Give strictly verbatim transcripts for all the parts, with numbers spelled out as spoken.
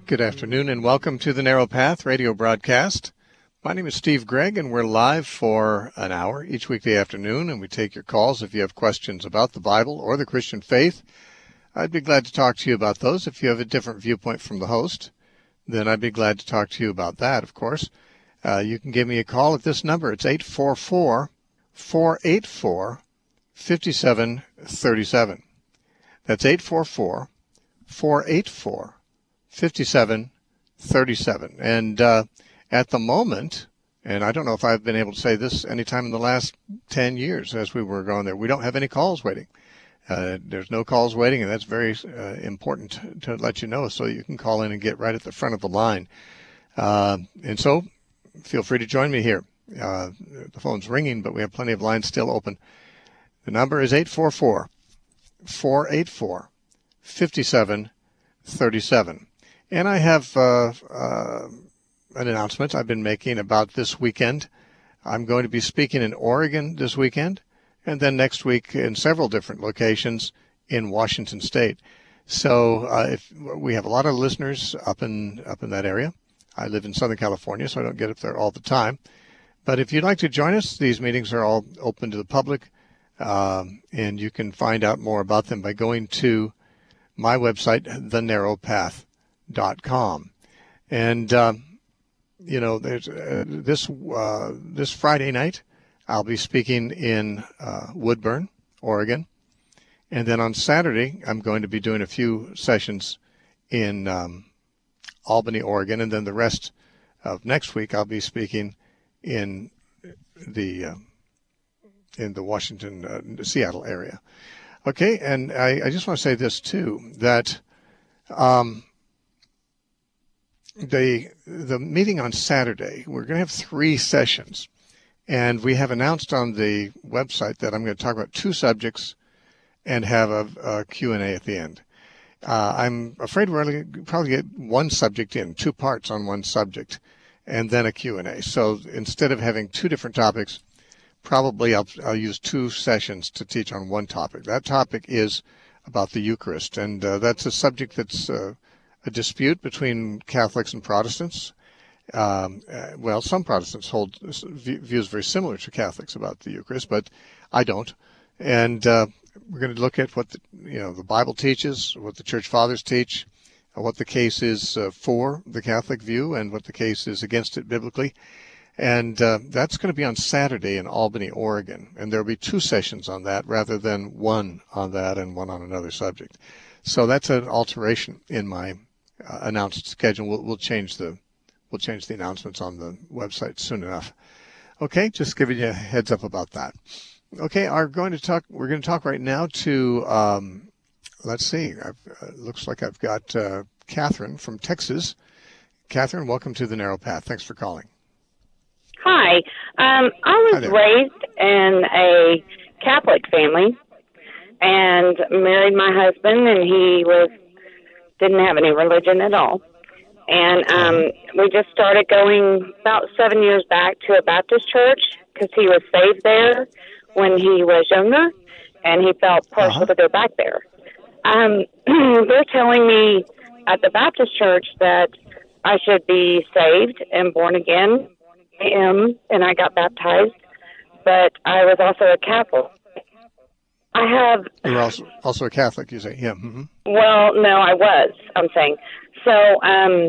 Good afternoon and welcome to the Narrow Path radio broadcast. My name is Steve Gregg and we're live for an hour each weekday afternoon, and we take your calls if you have questions about the Bible or the Christian faith. I'd be glad to talk to you about those. If you have a different viewpoint from the host, then I'd be glad to talk to you about that, of course. Uh, you can give me a call at this number. It's eight four four, four eight four, five seven three seven. That's eight four four, four eight four, five seven three seven. And uh, at the moment, and I don't know if I've been able to say this any time in the last ten years as we were going there, we don't have any calls waiting. Uh, there's no calls waiting, and that's very uh, important to, to let you know so you can call in and get right at the front of the line. Uh, and so feel free to join me here. Uh, the phone's ringing, but we have plenty of lines still open. The number is eight four four, four eight four, five seven three seven. And I have uh, uh, an announcement I've been making about this weekend. I'm going to be speaking in Oregon this weekend, and then next week in several different locations in Washington State. So uh, if we have a lot of listeners up in up in that area. I live in Southern California, so I don't get up there all the time. But if you'd like to join us, these meetings are all open to the public, um, and you can find out more about them by going to my website, the narrow path dot com. And, um, you know, there's uh, this uh, this Friday night, I'll be speaking in uh, Woodburn, Oregon. And then on Saturday, I'm going to be doing a few sessions in um, Albany, Oregon. And then the rest of next week, I'll be speaking in the uh, in the Washington, uh, Seattle area. Okay, and I, I just want to say this, too, that um, the the meeting on Saturday, we're going to have three sessions. And we have announced on the website that I'm going to talk about two subjects and have a, a Q and A at the end. Uh, I'm afraid we're going to probably get one subject in, two parts on one subject, and then a Q and A. So instead of having two different topics, probably I'll, I'll use two sessions to teach on one topic. That topic is about the Eucharist, and uh, that's a subject that's uh, a dispute between Catholics and Protestants. Um, uh, well, some Protestants hold views very similar to Catholics about the Eucharist, but I don't. And uh, we're going to look at what the, you know the Bible teaches, what the Church Fathers teach, uh, what the case is uh, for the Catholic view, and what the case is against it biblically. And uh, that's going to be on Saturday in Albany, Oregon. And there will be two sessions on that rather than one on that and one on another subject. So that's an alteration in my uh, announced schedule. We'll, we'll change the We'll change the announcements on the website soon enough. Okay, just giving you a heads up about that. Okay, are going to talk. We're going to talk right now to. Um, let's see. I've, uh, looks like I've got uh, Catherine from Texas. Catherine, welcome to the Narrow Path. Thanks for calling. Hi. Um, I was raised in a Catholic family and married my husband, and he was didn't have any religion at all. And um, we just started going about seven years back to a Baptist church because he was saved there when he was younger, and he felt partial uh-huh. to go back there. Um, they're telling me at the Baptist church that I should be saved and born again. I am, and I got baptized, but I was also a Catholic. I have... You're also, also a Catholic, you say? Yeah. Mm-hmm. Well, no, I was, I'm saying. So, um,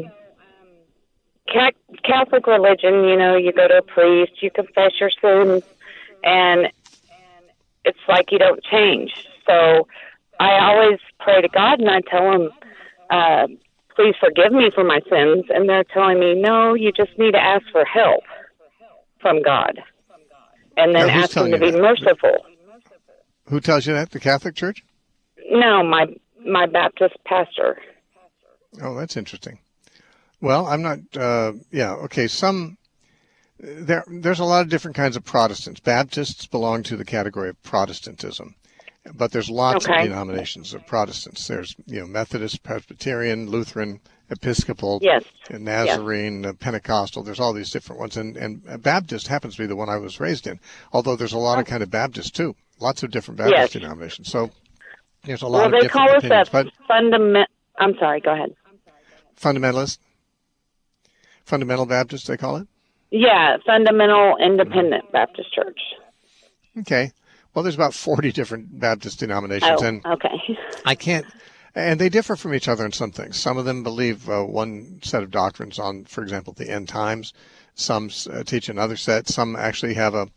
Catholic religion, you know, you go to a priest, you confess your sins, and it's like you don't change. So I always pray to God, and I tell him, uh, please forgive me for my sins. And they're telling me, no, you just need to ask for help from God. And then ask him to be that? merciful. Who tells you that? The Catholic Church? No, my my Baptist pastor. Oh, that's interesting. Well, I'm not, uh, yeah, okay, some, there, there's a lot of different kinds of Protestants. Baptists belong to the category of Protestantism, but there's lots okay. of denominations of Protestants. There's, you know, Methodist, Presbyterian, Lutheran, Episcopal, yes. Nazarene, yes. Pentecostal. There's all these different ones, and, and Baptist happens to be the one I was raised in, although there's a lot oh. of kind of Baptists, too. Lots of different Baptist yes. denominations. So there's a lot well, of different opinions. Well, they call us a fundament. I'm sorry, go ahead. Fundamentalist? Fundamental Baptist, they call it? Yeah, Fundamental Independent Baptist Church. Okay. Well, there's about forty different Baptist denominations. Oh, and okay. I can't, and they differ from each other in some things. Some of them believe uh, one set of doctrines on, for example, the end times. Some uh, teach another set. Some actually have a,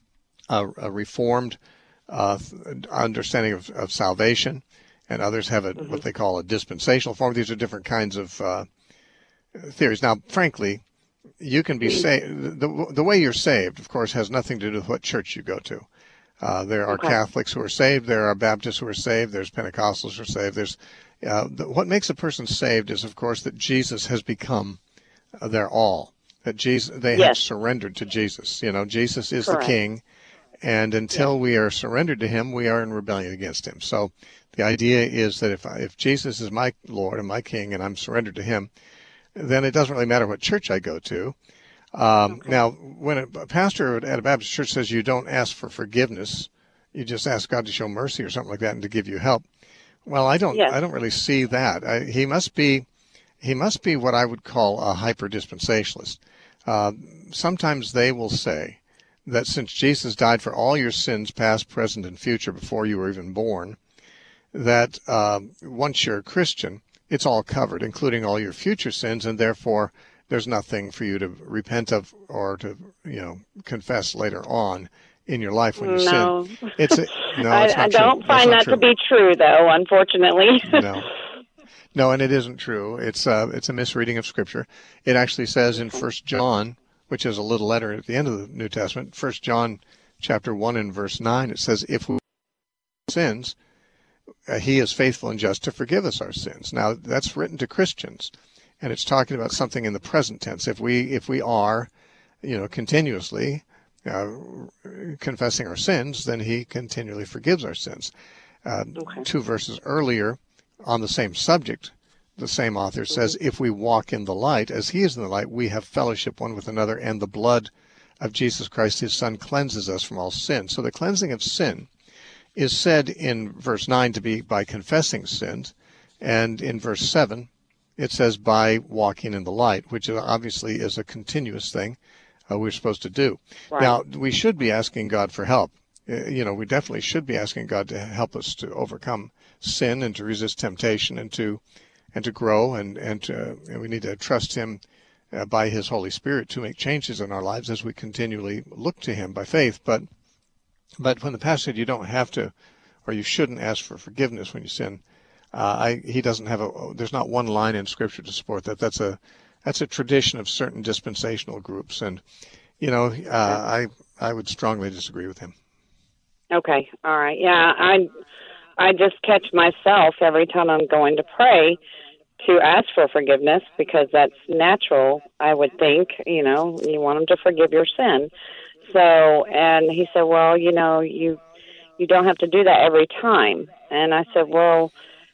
a, a reformed uh, understanding of, of salvation, and others have a, mm-hmm. what they call a dispensational form. These are different kinds of uh, theories. Now, frankly, you can be saved. The, the way you're saved, of course, has nothing to do with what church you go to. Uh, there are okay. Catholics who are saved. There are Baptists who are saved. There's Pentecostals who are saved. There's uh, the, what makes a person saved is, of course, that Jesus has become uh, their all. That Jesus, they yes. have surrendered to Jesus. You know, Jesus is Correct. the King, and until yes. we are surrendered to Him, we are in rebellion against Him. So, the idea is that if I, if Jesus is my Lord and my King, and I'm surrendered to Him, then it doesn't really matter what church I go to. Um, okay. Now, when a pastor at a Baptist church says you don't ask for forgiveness, you just ask God to show mercy or something like that and to give you help. Well, I don't, yes. I don't really see that. I, he must be, he must be what I would call a hyper dispensationalist. Uh, sometimes they will say that since Jesus died for all your sins, past, present, and future, before you were even born, that uh, once you're a Christian, it's all covered, including all your future sins, and therefore there's nothing for you to repent of or to, you know, confess later on in your life when you no. sin. It's a, no, I, it's not I don't true. find that true. to be true, though, unfortunately. no, no, and it isn't true. It's uh, it's a misreading of Scripture. It actually says in First John, which is a little letter at the end of the New Testament, First John chapter one and verse nine, it says, "If we sins, uh, He is faithful and just to forgive us our sins." Now, that's written to Christians. And it's talking about something in the present tense. If we if we are, you know, continuously uh, confessing our sins, then He continually forgives our sins. Uh, okay. Two verses earlier, on the same subject, the same author says, mm-hmm. "If we walk in the light, as He is in the light, we have fellowship one with another, and the blood of Jesus Christ, His Son, cleanses us from all sin." So the cleansing of sin is said in verse nine to be by confessing sins, and in verse seven. It says by walking in the light, which obviously is a continuous thing uh, we're supposed to do. Right. Now, we should be asking God for help. Uh, you know, we definitely should be asking God to help us to overcome sin and to resist temptation and to and to grow. And, and, to, and we need to trust Him uh, by His Holy Spirit to make changes in our lives as we continually look to Him by faith. But, but when the pastor said you don't have to or you shouldn't ask for forgiveness when you sin, Uh, I, he doesn't have a. There's not one line in Scripture to support that. That's a, that's a tradition of certain dispensational groups, and, you know, uh, I I would strongly disagree with him. Okay, all right, yeah, I I just catch myself every time I'm going to pray to ask for forgiveness because that's natural. I would think, you know, you want Him to forgive your sin. So, and he said, well, you know, you you don't have to do that every time, and I said, well.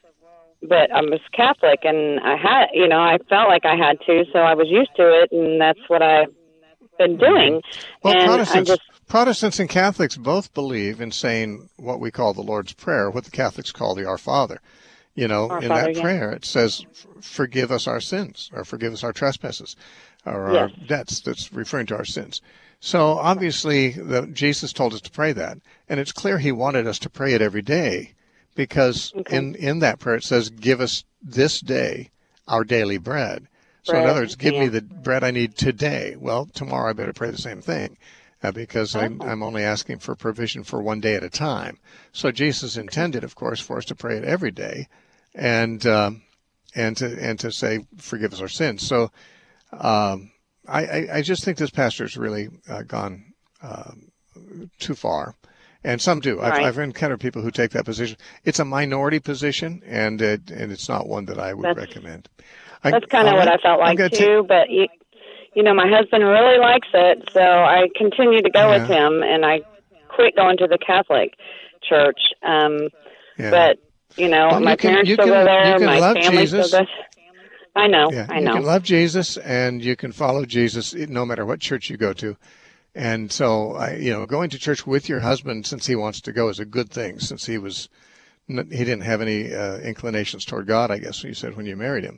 But I was Catholic, and I had, you know, I felt like I had to, so I was used to it, and that's what I've been doing. Well, and Protestants, I just, Protestants and Catholics both believe in saying what we call the Lord's Prayer, what the Catholics call the Our Father. You know, Our in Father, that yeah. prayer, it says, "Forgive us our sins," or "Forgive us our trespasses," or yes. our debts. That's referring to our sins. So obviously, the, Jesus told us to pray that, and it's clear He wanted us to pray it every day. Because okay. in, in that prayer it says, "Give us this day our daily bread." So bread, in other words, give yeah. me the bread I need today. Well, tomorrow I better pray the same thing uh, because oh. I'm, I'm only asking for provision for one day at a time. So Jesus intended, of course, for us to pray it every day and um, and to and to say, "Forgive us our sins." So um, I, I, I just think this pastor's really uh, gone uh, too far. And some do. I've, right. I've encountered people who take that position. It's a minority position, and it, and it's not one that I would that's, recommend. That's kind of what I felt like, too. T- but, you, you know, my husband really likes it, so I continue to go yeah. with him, and I quit going to the Catholic church. Um, yeah. But, you know, well, my you can, parents you still can, go there, my family Jesus. still goes. I know, yeah, I know. You can love Jesus, and you can follow Jesus no matter what church you go to. And so, I, you know, going to church with your husband since he wants to go is a good thing. Since he was, he didn't have any uh, inclinations toward God, I guess you said when you married him.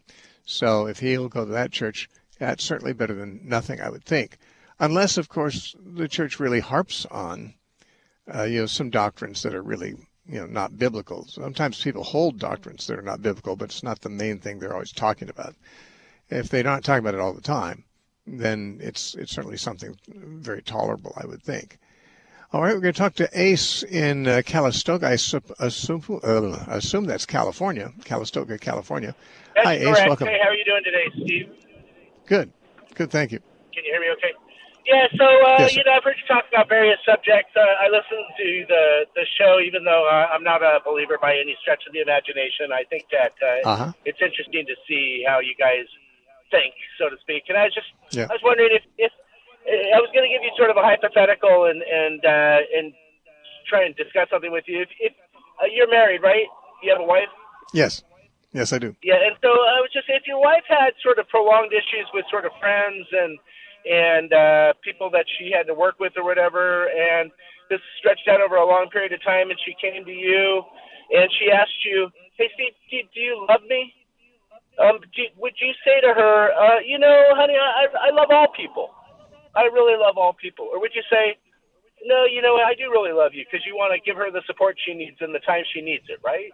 So if he'll go to that church, that's certainly better than nothing, I would think. Unless, of course, the church really harps on, uh, you know, some doctrines that are really, you know, not biblical. Sometimes people hold doctrines that are not biblical, but it's not the main thing they're always talking about. If they're not talking about it all the time, then it's it's certainly something very tolerable, I would think. All right, we're going to talk to Ace in uh, Calistoga. I assume, uh, assume that's California, Calistoga, California. That's Hi, correct. Ace. Welcome. Hey, how are you doing today, Steve? Good. Good, thank you. Can you hear me okay? Yeah, so, uh, yes, you know, I've heard you talk about various subjects. Uh, I listen to the, the show, even though uh, I'm not a believer by any stretch of the imagination. I think that uh, uh-huh. it's interesting to see how you guys think, so to speak. And I was just, yeah. I was wondering if, if I was going to give you sort of a hypothetical and and uh, and try and discuss something with you. If, if uh, you're married, right? You have a wife? Yes. Yes, I do. Yeah, and so I was just saying, if your wife had sort of prolonged issues with sort of friends and and uh, people that she had to work with or whatever, and this stretched out over a long period of time, and she came to you and she asked you, "Hey, Steve, do, do you love me?" Um, do, would you say to her, uh, "You know, honey, I I love all people. I really love all people," or would you say, "No, you know, I do really love you," because you want to give her the support she needs in the time she needs it, right?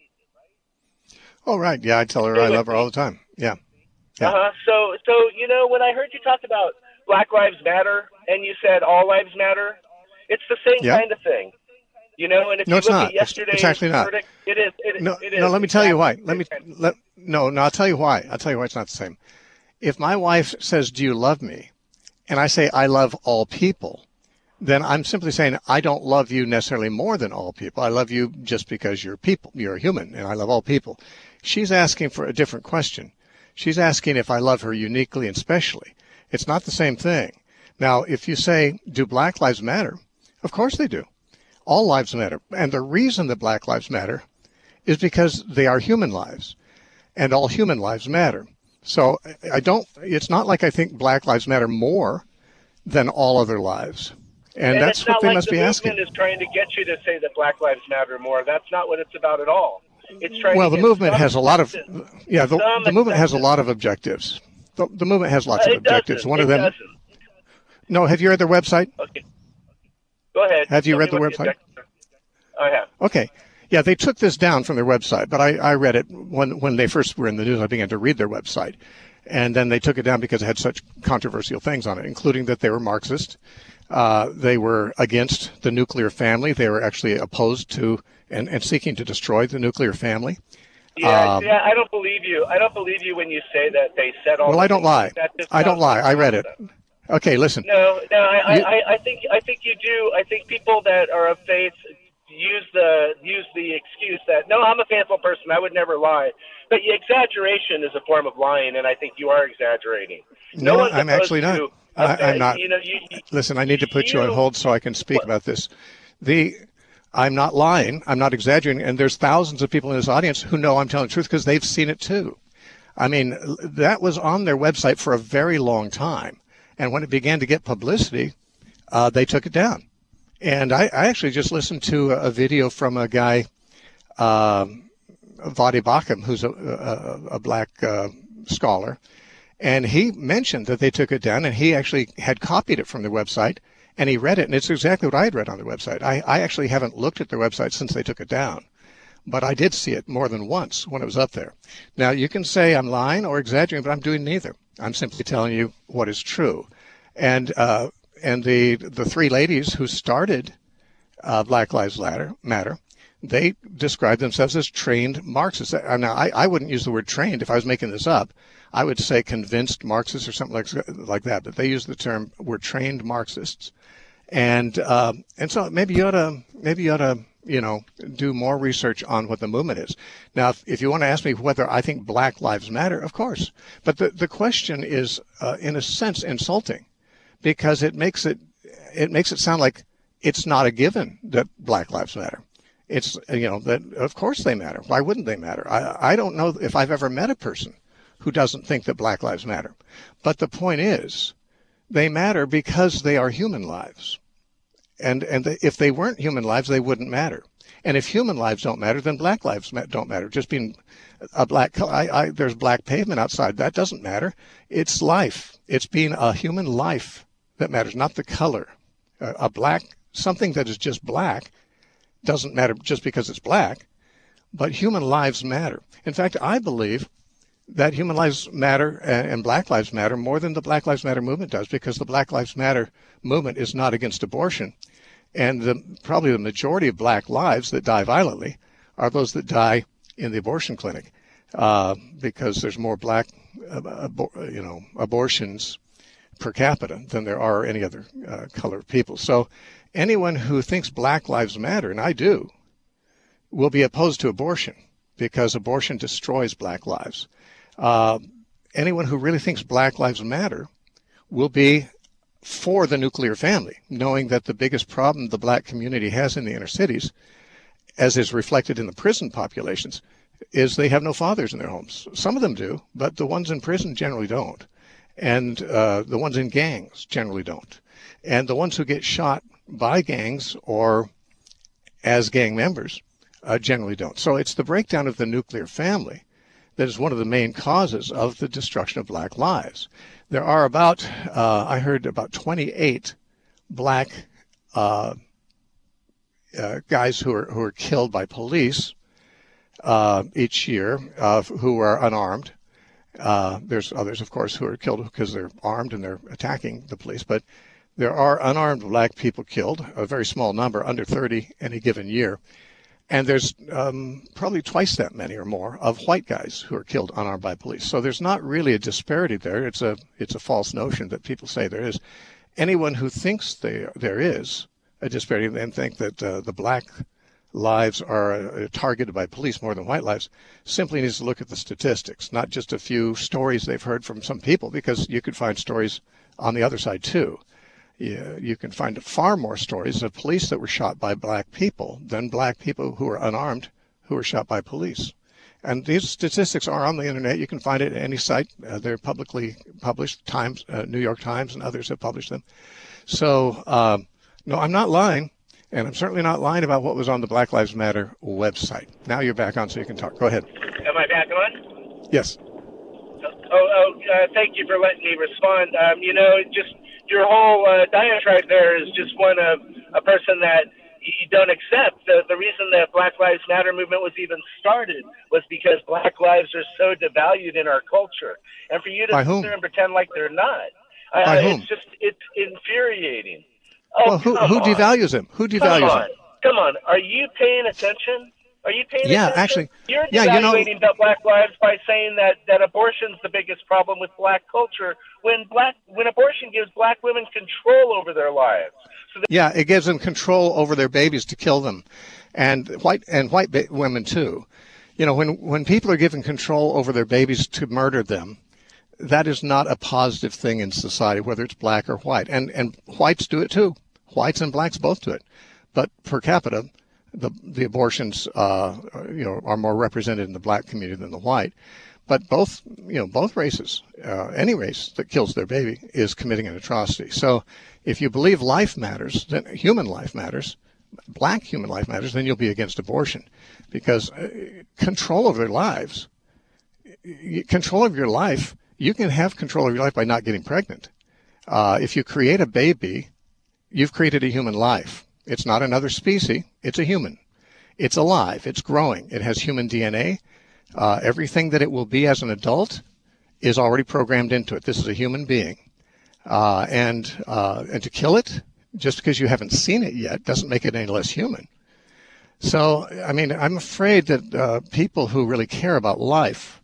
Oh, right. Yeah, I tell her I love her all the time. Yeah. yeah. Uh-huh. So, so, you know, when I heard you talk about Black Lives Matter and you said all lives matter, it's the same yeah. kind of thing. You know, and if no, you it's look not. at yesterday's it's, it's actually not. verdict, it is. It, no, it is. no, let me tell you why. Let me, let, no, no, I'll tell you why. I'll tell you why it's not the same. If my wife says, "Do you love me?" and I say, "I love all people," then I'm simply saying, I don't love you necessarily more than all people. I love you just because you're people, you're a human, and I love all people. She's asking for a different question. She's asking if I love her uniquely and specially. It's not the same thing. Now, if you say, do Black Lives Matter? Of course they do. All lives matter. And the reason that Black Lives matter is because they are human lives, and all human lives matter. So I don't, it's not like I think Black Lives matter more than all other lives. And, and that's what they like must the be asking. The movement is trying to get you to say that Black Lives matter more. That's not what it's about at all. It's trying well, to the get movement has a lot of, yeah, the, the movement has a acceptance. lot of objectives. The, the movement has lots Uh, of it objectives. doesn't. One It of them. doesn't. No, have you read their website? Okay. Go ahead. Have you Tell read me the what website? objectives are. I have. Okay. Yeah, they took this down from their website, but I, I read it when, when they first were in the news. I began to read their website. And then they took it down because it had such controversial things on it, including that they were Marxist. Uh, they were against the nuclear family. They were actually opposed to and, and seeking to destroy the nuclear family. Yeah, Um, yeah, I don't believe you. I don't believe you when you say that they said all. Well, the I don't things lie. like that. Just I don't sounds lie. like I read it. nonsense. Okay, listen. No, no, I, You- I, I think I think you do. I think people that are of faith use the use the excuse that no, I'm a faithful person. I would never lie. But exaggeration is a form of lying, and I think you are exaggerating. No, one's I'm supposed actually not. to- I, okay, I'm not. You know, you, you, Listen, I need to put you, on you- hold so I can speak What? about this. The I'm not lying. I'm not exaggerating. And there's thousands of people in this audience who know I'm telling the truth because they've seen it too. I mean, that was on their website for a very long time. And when it began to get publicity, uh, they took it down. And I, I actually just listened to a, a video from a guy, um, Vadi Bakum, who's a, a, a black uh, scholar. And he mentioned that they took it down, and he actually had copied it from their website, and he read it, and it's exactly what I had read on their website. I, I actually haven't looked at their website since they took it down, but I did see it more than once when it was up there. Now, you can say I'm lying or exaggerating, but I'm doing neither. I'm simply telling you what is true. And uh, and the the three ladies who started uh, Black Lives Matter, they describe themselves as trained Marxists. Now, I, I wouldn't use the word trained if I was making this up. I would say convinced Marxists or something like like that. But they use the term "we're trained Marxists," and uh, and so maybe you ought to maybe you ought to you know do more research on what the movement is. Now, if, if you want to ask me whether I think Black Lives Matter, of course. But the the question is, uh, in a sense, insulting, because it makes it it makes it sound like it's not a given that Black Lives Matter. It's you know that of course they matter. Why wouldn't they matter? I I don't know if I've ever met a person who doesn't think that Black lives matter. But the point is, they matter because they are human lives. And and if they weren't human lives, they wouldn't matter. And if human lives don't matter, then black lives don't matter. Just being a black, I, I, there's black pavement outside. That doesn't matter. It's life. It's being a human life that matters, not the color. A, a black, something that is just black doesn't matter just because it's black, but human lives matter. In fact, I believe that human lives matter and Black Lives Matter more than the Black Lives Matter movement does, because the Black Lives Matter movement is not against abortion. And the, probably the majority of black lives that die violently are those that die in the abortion clinic, uh, because there's more black, uh, abor- you know, abortions per capita than there are any other uh, color of people. So anyone who thinks Black Lives Matter, and I do, will be opposed to abortion because abortion destroys black lives. Uh, anyone who really thinks Black Lives Matter will be for the nuclear family, knowing that the biggest problem the black community has in the inner cities, as is reflected in the prison populations, is they have no fathers in their homes. Some of them do, but the ones in prison generally don't. And uh, the ones in gangs generally don't. And the ones who get shot by gangs or as gang members uh, generally don't. So it's the breakdown of the nuclear family that is one of the main causes of the destruction of black lives. There are about, uh, I heard about twenty-eight black uh, uh, guys who are who are killed by police uh, each year, uh, who are unarmed. Uh, there's others, of course, who are killed because they're armed and they're attacking the police. But there are unarmed black people killed, a very small number, under thirty any given year. And there's um, probably twice that many or more of white guys who are killed unarmed by police. So there's not really a disparity there. It's a it's a false notion that people say there is. Anyone who thinks they, there is a disparity and think that uh, the black lives are uh, targeted by police more than white lives simply needs to look at the statistics, not just a few stories they've heard from some people, because you could find stories on the other side too. You, you can find far more stories of police that were shot by black people than black people who are unarmed who were shot by police. And these statistics are on the internet. You can find it at any site. Uh, they're publicly published. Times, uh, New York Times and others have published them. So, uh, no, I'm not lying. And I'm certainly not lying about what was on the Black Lives Matter website. Now you're back on, so you can talk. Go ahead. Am I back on? Yes. Oh, oh uh, thank you for letting me respond. Um, you know, just your whole uh, diatribe there is just one of a person that you don't accept. The, the reason that Black Lives Matter movement was even started was because black lives are so devalued in our culture. And for you to sit there and pretend like they're not, uh, By whom? it's just, it's infuriating. Oh, well, who, who devalues them? Who devalues come on. them? Come on. Are you paying attention? Are you paying yeah, attention? actually. You're yeah, devaluating you know, the black lives by saying that, that abortion's the biggest problem with black culture when black when abortion gives black women control over their lives. So yeah, it gives them control over their babies to kill them, and white and white ba- women too. You know, when when people are given control over their babies to murder them, that is not a positive thing in society, whether it's black or white. And and whites do it too. Whites and blacks both do it. But per capita, the the abortions uh, you know are more represented in the black community than the white. But both you know both races, uh, any race that kills their baby is committing an atrocity. So if you believe life matters, then human life matters, black human life matters, then you'll be against abortion, because uh, control of their lives, control of your life. You can have control of your life by not getting pregnant. Uh, if you create a baby, you've created a human life. It's not another species. It's a human. It's alive. It's growing. It has human D N A. Uh, everything that it will be as an adult is already programmed into it. This is a human being. Uh, and uh, and to kill it, just because you haven't seen it yet, doesn't make it any less human. So, I mean, I'm afraid that uh, people who really care about life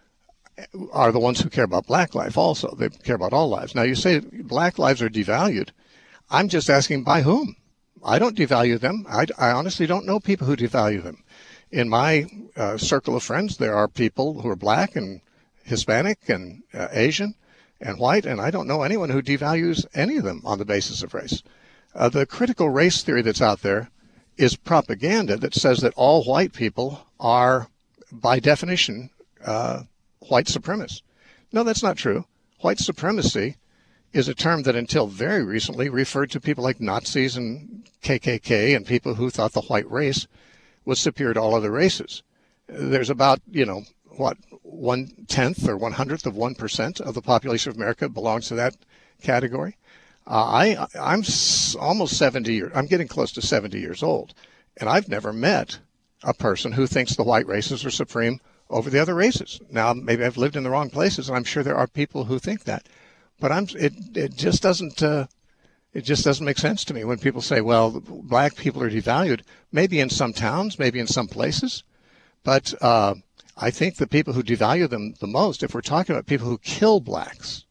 are the ones who care about black life also. They care about all lives. Now, you say black lives are devalued. I'm just asking by whom? I don't devalue them. I, I honestly don't know people who devalue them. In my uh, circle of friends, there are people who are black and Hispanic and uh, Asian and white, and I don't know anyone who devalues any of them on the basis of race. Uh, the critical race theory that's out there is propaganda that says that all white people are, by definition, uh, white supremacists. No, that's not true. White supremacy is a term that until very recently referred to people like Nazis and K K K and people who thought the white race was superior to all other races. There's about, you know, what, one-tenth or one-hundredth of one percent of the population of America belongs to that category. Uh, I, I'm s- almost seventy years, I'm getting close to seventy years old, and I've never met a person who thinks the white races are supreme over the other races. Now, maybe I've lived in the wrong places, and I'm sure there are people who think that, but I'm, it, it just doesn't, uh, it just doesn't make sense to me when people say, well, black people are devalued, maybe in some towns, maybe in some places, but, uh, I think the people who devalue them the most, if we're talking about people who kill blacks,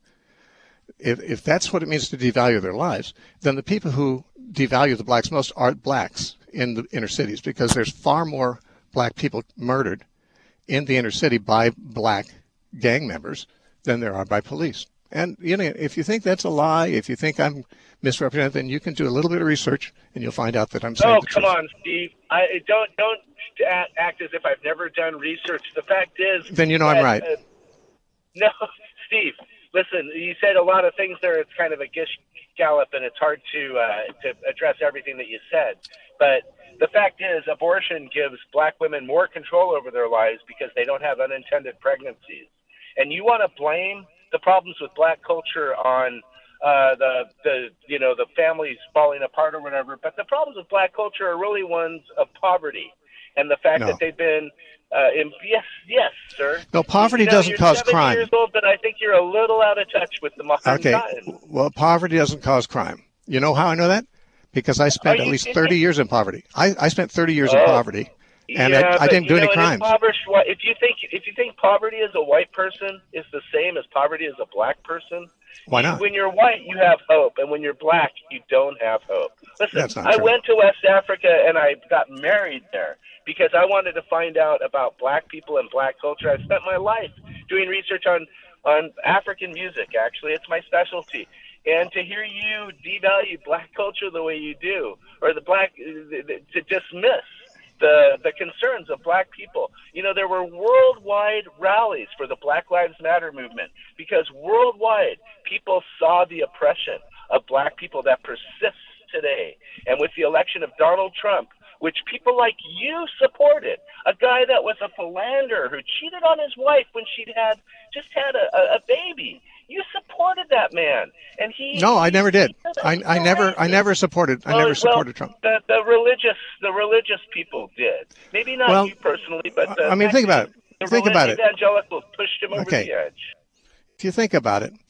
if, if that's what it means to devalue their lives, then the people who devalue the blacks most are blacks in the inner cities, because there's far more black people murdered in the inner city by black gang members than there are by police. And, you know, if you think that's a lie, if you think I'm misrepresented, then you can do a little bit of research and you'll find out that I'm saying oh, the truth. Oh, come on, Steve. I don't don't act as if I've never done research. The fact is, then you know that, I'm right. Uh, no, Steve. Listen, you said a lot of things there. It's kind of a gish gallop, and it's hard to uh, to address everything that you said. But the fact is, abortion gives black women more control over their lives because they don't have unintended pregnancies. And you want to blame the problems with black culture on uh, the the you know the families falling apart or whatever, but the problems with black culture are really ones of poverty, and the fact no. that they've been uh, in, yes yes sir. No, poverty you know, doesn't you're cause seventy crime. Years old, but I think you're a little out of touch with the modern okay. time. Well, poverty doesn't cause crime. You know how I know that? Because I spent at least thirty years in poverty. I, I spent thirty years oh. in poverty. And yeah, I, I didn't do know, any crimes. If you think if you think poverty as a white person is the same as poverty as a black person, why not? When you're white, you have hope, and when you're black, you don't have hope. Listen, That's not I true. went to West Africa and I got married there because I wanted to find out about black people and black culture. I spent my life doing research on on African music. Actually, it's my specialty. And to hear you devalue black culture the way you do, or the black to dismiss the the concerns of black people. You know, there were worldwide rallies for the Black Lives Matter movement because worldwide people saw the oppression of black people that persists today. And with the election of Donald Trump, which people like you supported, a guy that was a philanderer who cheated on his wife when she'd had just had a, a baby. You supported that man, and he. No, I never did. I, I no never, I never supported. I well, never supported well, Trump. The, the religious, the religious people did. Maybe not well, you personally, but the, I mean, think about it. The think about it. Evangelicals pushed him over okay. the edge. If you think about it,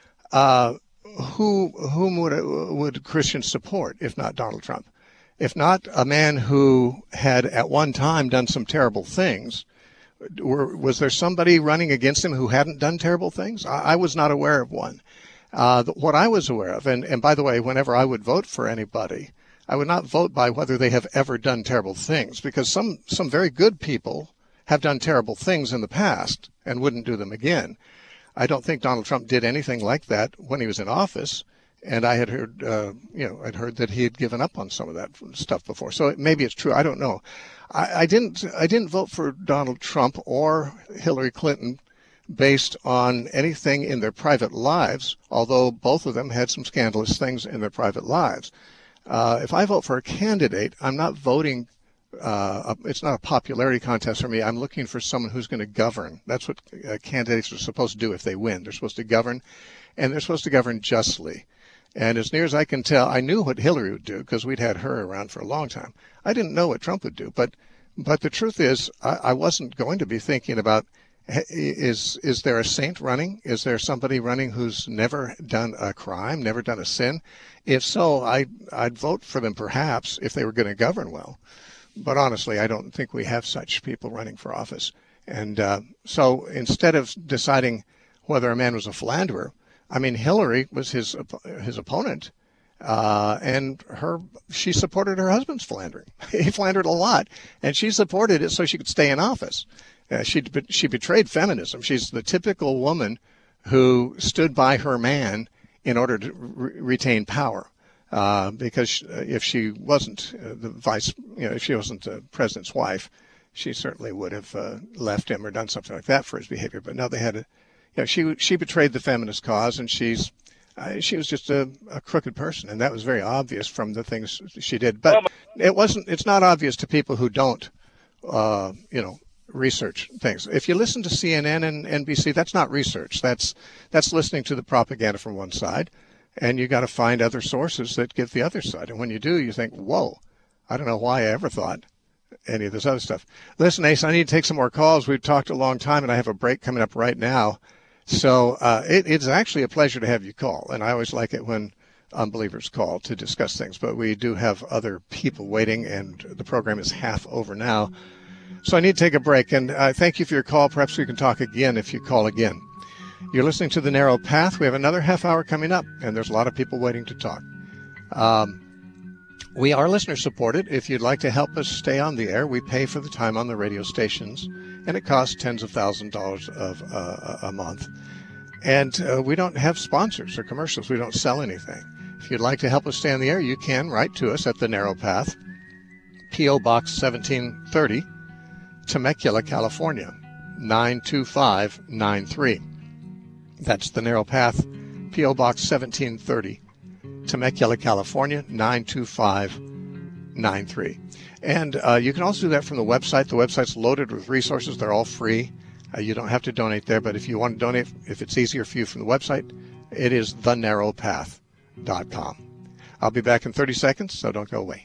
uh, who whom would would Christians support if not Donald Trump? If not a man who had at one time done some terrible things. Were, was there somebody running against him who hadn't done terrible things? I, I was not aware of one. Uh, what I was aware of, and, and by the way, whenever I would vote for anybody, I would not vote by whether they have ever done terrible things, because some, some very good people have done terrible things in the past and wouldn't do them again. I don't think Donald Trump did anything like that when he was in office, and I had heard, uh, you know, I'd heard that he had given up on some of that stuff before. So it, maybe it's true. I don't know. I, I didn't. I didn't vote for Donald Trump or Hillary Clinton based on anything in their private lives, although both of them had some scandalous things in their private lives. Uh, if I vote for a candidate, I'm not voting. Uh, it's not a popularity contest for me. I'm looking for someone who's going to govern. That's what uh, candidates are supposed to do if they win. They're supposed to govern, and they're supposed to govern justly. And as near as I can tell, I knew what Hillary would do because we'd had her around for a long time. I didn't know what Trump would do, but but the truth is, I, I wasn't going to be thinking about is is there a saint running? Is there somebody running who's never done a crime, never done a sin? If so, I I'd vote for them perhaps if they were going to govern well. But honestly, I don't think we have such people running for office. And uh, so instead of deciding whether a man was a philanderer, I mean, Hillary was his his opponent, uh, and her she supported her husband's philandering. He philandered a lot, and she supported it so she could stay in office. Uh, she she betrayed feminism. She's the typical woman who stood by her man in order to re- retain power. Uh, because if she wasn't uh, the vice, you know, if she wasn't the president's wife, she certainly would have uh, left him or done something like that for his behavior. But no, they had a. You know, she she betrayed the feminist cause, and she's Uh, she was just a, a crooked person, and that was very obvious from the things she did. But it wasn't. It's not obvious to people who don't, uh, you know, research things. If you listen to C N N and N B C, that's not research. That's that's listening to the propaganda from one side, and you got to find other sources that give the other side. And when you do, you think, "Whoa, I don't know why I ever thought any of this other stuff." Listen, Ace, I need to take some more calls. We've talked a long time, and I have a break coming up right now. So uh, it, it's actually a pleasure to have you call, and I always like it when unbelievers call to discuss things. But we do have other people waiting, and the program is half over now. So I need to take a break, and uh, thank you for your call. Perhaps we can talk again if you call again. You're listening to The Narrow Path. We have another half hour coming up, and there's a lot of people waiting to talk. Um, we are listener-supported. If you'd like to help us stay on the air, we pay for the time on the radio stations, and it costs tens of thousands of dollars of, uh, a month. And uh, we don't have sponsors or commercials. We don't sell anything. If you'd like to help us stay on the air, you can write to us at The Narrow Path, P O. Box seventeen thirty, Temecula, California, nine two five nine three. That's The Narrow Path, P O. Box seventeen thirty, Temecula, California, nine two five nine three. And uh, you can also do that from the website. The website's loaded with resources. They're all free. Uh, you don't have to donate there, but if you want to donate, if it's easier for you from the website, it is the narrow path dot com. I'll be back in thirty seconds, so don't go away.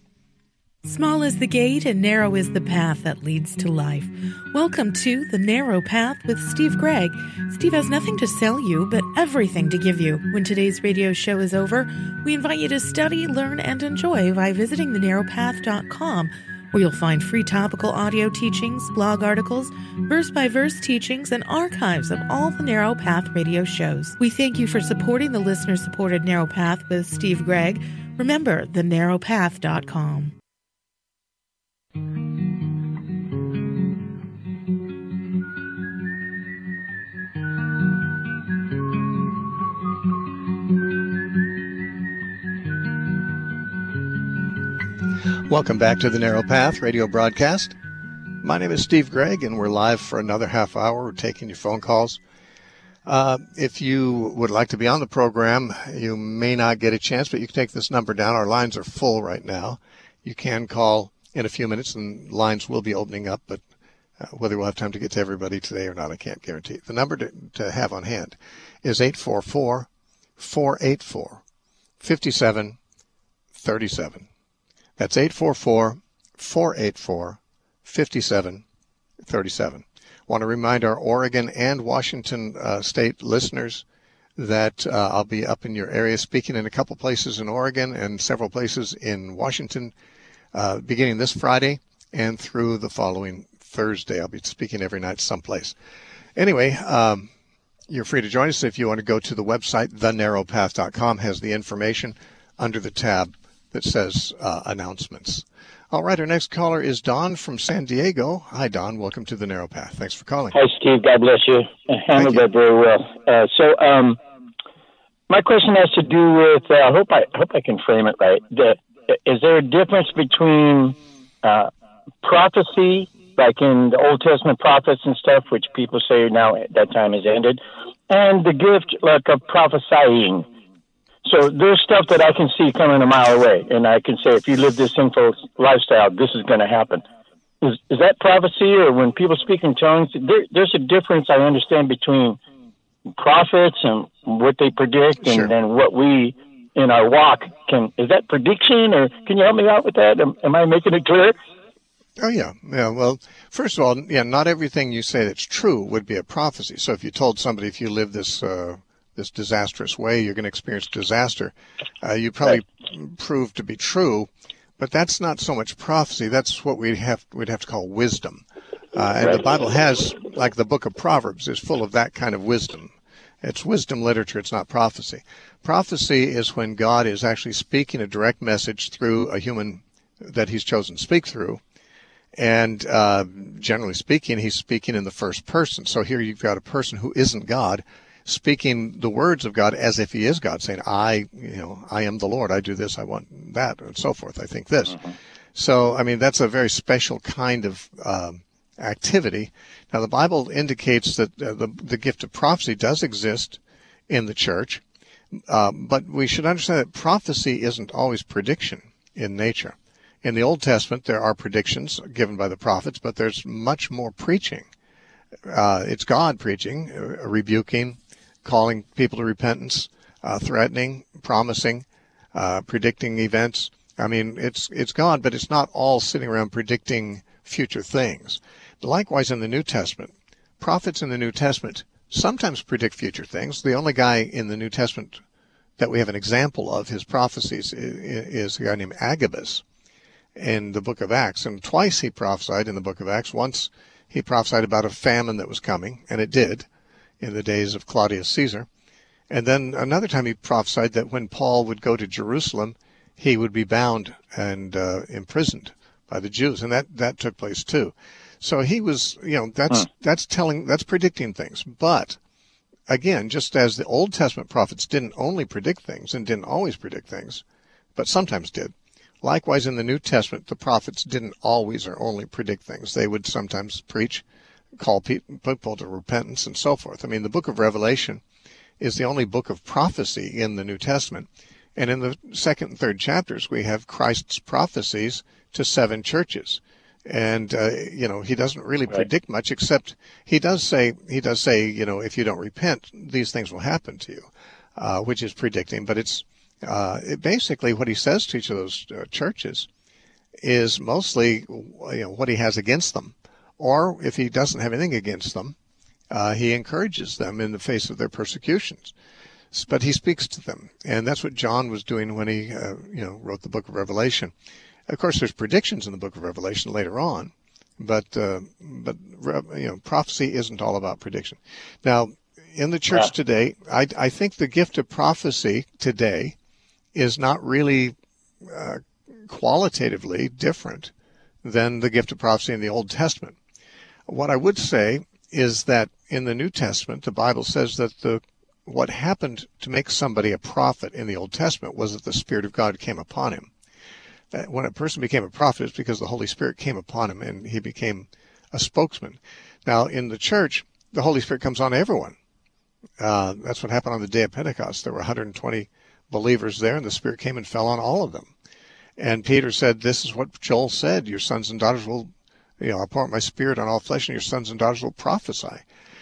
Small is the gate and narrow is the path that leads to life. Welcome to The Narrow Path with Steve Gregg. Steve has nothing to sell you, but everything to give you. When today's radio show is over, we invite you to study, learn, and enjoy by visiting the narrow path dot com, where you'll find free topical audio teachings, blog articles, verse-by-verse teachings, and archives of all the Narrow Path radio shows. We thank you for supporting the listener-supported Narrow Path with Steve Gregg. Remember, the narrow path dot com. Welcome back to the Narrow Path radio broadcast. My name is Steve Gregg, and we're live for another half hour. We're taking your phone calls. Uh, if you would like to be on the program, you may not get a chance, but you can take this number down. Our lines are full right now. You can call in a few minutes, and lines will be opening up, but uh, whether we'll have time to get to everybody today or not, I can't guarantee. The number to, to have on hand is eight four four, four eight four, five seven three seven. That's eight four four, four eight four, five seven three seven. Want to remind our Oregon and Washington uh, state listeners that uh, I'll be up in your area speaking in a couple places in Oregon and several places in Washington uh, beginning this Friday and through the following Thursday. I'll be speaking every night someplace. Anyway, um, you're free to join us if you want to go to the website. the narrow path dot com has the information under the tab that says uh, announcements. All right, our next caller is Don from San Diego. Hi, Don. Welcome to the Narrow Path. Thanks for calling. Hi, Steve. God bless you. I handled that very well. Uh, so, um, my question has to do with. Uh, I hope I hope I can frame it right. The, is there a difference between uh, prophecy, like in the Old Testament prophets and stuff, which people say now that time has ended, and the gift like of prophesying? So there's stuff that I can see coming a mile away, and I can say, if you live this sinful lifestyle, this is going to happen. Is is that prophecy, or when people speak in tongues? There, there's a difference, I understand, between prophets and what they predict, and sure. then what we in our walk can. Is that prediction, or can you help me out with that? Am, am I making it clear? Oh, yeah. Yeah. Well, first of all, yeah, not everything you say that's true would be a prophecy. So if you told somebody, if you live this uh, this disastrous way, you're going to experience disaster, uh, you probably right. prove to be true, but that's not so much prophecy. That's what we'd have we'd have to call wisdom. Uh, and right. the Bible has, like the book of Proverbs, is full of that kind of wisdom. It's wisdom literature. It's not prophecy. Prophecy is when God is actually speaking a direct message through a human that he's chosen to speak through. And uh, generally speaking, he's speaking in the first person. So here you've got a person who isn't God speaking the words of God as if he is God, saying, I, you know, I am the Lord. I do this. I want that, and so forth. I think this. Mm-hmm. So, I mean, that's a very special kind of um, activity. Now, the Bible indicates that uh, the, the gift of prophecy does exist in the church, Uh, but we should understand that prophecy isn't always prediction in nature. In the Old Testament, there are predictions given by the prophets, but there's much more preaching. Uh, it's God preaching, uh, rebuking, calling people to repentance, uh, threatening, promising, uh, predicting events. I mean, it's it's God, but it's not all sitting around predicting future things. Likewise, in the New Testament, prophets in the New Testament sometimes predict future things. The only guy in the New Testament that we have an example of his prophecies is a guy named Agabus in the book of Acts. And twice he prophesied in the book of Acts. Once he prophesied about a famine that was coming, and it did, in the days of Claudius Caesar. And then another time he prophesied that when Paul would go to Jerusalem, he would be bound and uh, imprisoned by the Jews. And that, that took place too. So he was, you know, that's huh. that's telling, that's predicting things. But again, just as the Old Testament prophets didn't only predict things and didn't always predict things, but sometimes did. Likewise, in the New Testament, the prophets didn't always or only predict things. They would sometimes preach, call people to repentance, and so forth. I mean, the book of Revelation is the only book of prophecy in the New Testament. And in the second and third chapters, we have Christ's prophecies to seven churches. And, uh, you know, he doesn't really right. predict much, except he does say, he does say, you know, if you don't repent, these things will happen to you, uh, which is predicting. But it's uh, it basically what he says to each of those uh, churches is mostly, you know, what he has against them. Or if he doesn't have anything against them, uh, he encourages them in the face of their persecutions. But he speaks to them. And that's what John was doing when he, uh, you know, wrote the book of Revelation. Of course, there's predictions in the book of Revelation later on, but uh, but you know, prophecy isn't all about prediction. Now, in the church yeah. today, I, I think the gift of prophecy today is not really uh, qualitatively different than the gift of prophecy in the Old Testament. What I would say is that in the New Testament, the Bible says that the what happened to make somebody a prophet in the Old Testament was that the Spirit of God came upon him. When a person became a prophet, it's because the Holy Spirit came upon him and he became a spokesman. Now, in the church, the Holy Spirit comes on everyone. Uh, that's what happened on the day of Pentecost. There were one hundred twenty believers there, and the Spirit came and fell on all of them. And Peter said, this is what Joel said, your sons and daughters will, you know, I'll pour out my Spirit on all flesh, and your sons and daughters will prophesy.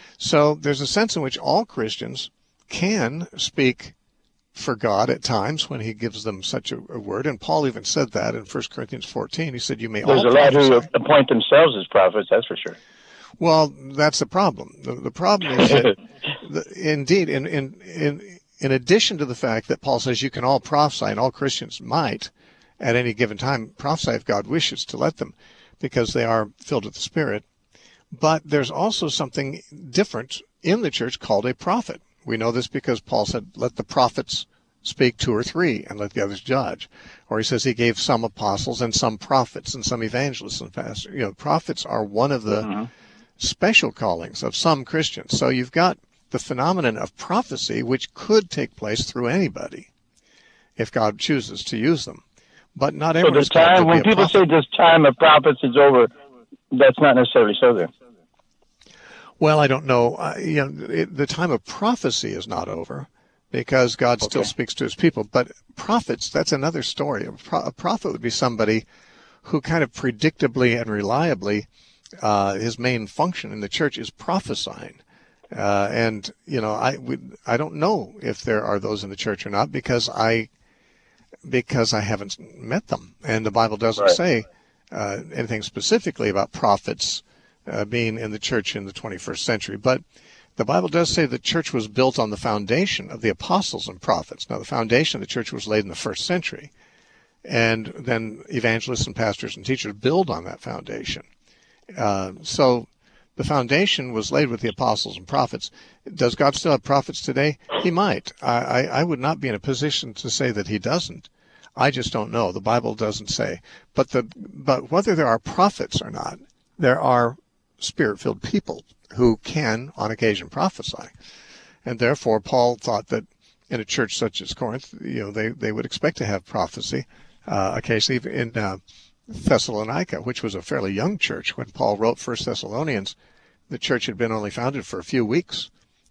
So there's a sense in which all Christians can speak for God at times when he gives them such a, a word. And Paul even said that in First Corinthians fourteen. He said, you may There's all a lot prophesy. who appoint themselves as prophets, that's for sure. Well, that's the problem. The, the problem is that, the, indeed, in, in, in, in addition to the fact that Paul says you can all prophesy, and all Christians might, at any given time, prophesy if God wishes to let them, because they are filled with the Spirit. But there's also something different in the church called a prophet. We know this because Paul said, let the prophets speak two or three and let the others judge. Or he says he gave some apostles and some prophets and some evangelists and pastors. You know, prophets are one of the mm-hmm. special callings of some Christians. So you've got the phenomenon of prophecy, which could take place through anybody if God chooses to use them. But not everyone is called to be a prophet. When people say this time of prophets is over, that's not necessarily so there. Well, I don't know. Uh, you know, it, the time of prophecy is not over because God okay. still speaks to his people. But prophets, that's another story. A, pro- a prophet would be somebody who kind of predictably and reliably, uh, his main function in the church is prophesying. Uh, and, you know, I we, I don't know if there are those in the church or not because I because I haven't met them. And the Bible doesn't right. say uh, anything specifically about prophets Uh, being in the church in the twenty-first century. But the Bible does say the church was built on the foundation of the apostles and prophets. Now, the foundation of the church was laid in the first century. And then evangelists and pastors and teachers build on that foundation. Uh, so the foundation was laid with the apostles and prophets. Does God still have prophets today? He might. I, I, I would not be in a position to say that he doesn't. I just don't know. The Bible doesn't say. But the but whether there are prophets or not, there are Spirit-filled people who can, on occasion, prophesy. And therefore, Paul thought that in a church such as Corinth, you know, they, they would expect to have prophecy uh, occasionally. In uh, Thessalonica, which was a fairly young church, when Paul wrote First Thessalonians, the church had been only founded for a few weeks.